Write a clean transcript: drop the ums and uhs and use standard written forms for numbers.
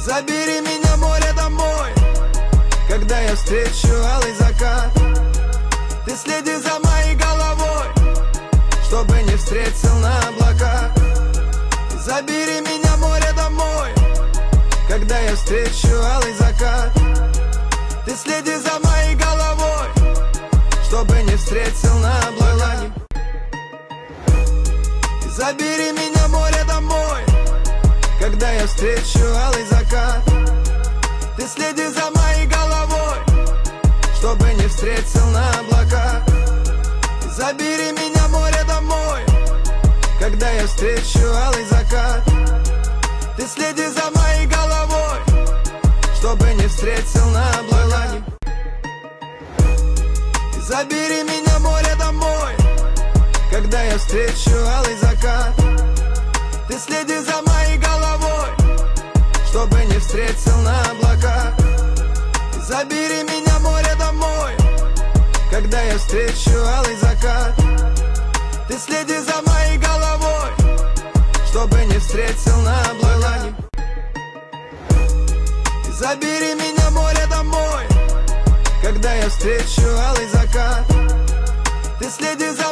Забери меня, море, домой, когда я встречу алый закат. Ты следи за моей головой, чтобы не встретил на облаках. Забери меня, море, домой, когда я встречу алый закат. Ты следи за моей головой, чтобы не встретил на облаках. Забери меня, море, домой, когда я встречу алый закат. Ты следи за моей головой, чтобы не встретил на облаках. Забери меня, море, домой, когда я встречу алый закат. Ты следи за моей головой, чтобы не встретил на облаках. Забери меня, море, домой, когда я встречу алый закат. Ты следи за моей головой, чтобы не встретил на облаках. Забери меня, море, домой, когда я встречу алый закат. Ты следи за моей головой, чтобы не встретил на облаках. Забери меня, море, домой, когда я встречу алый закат. Ты следи за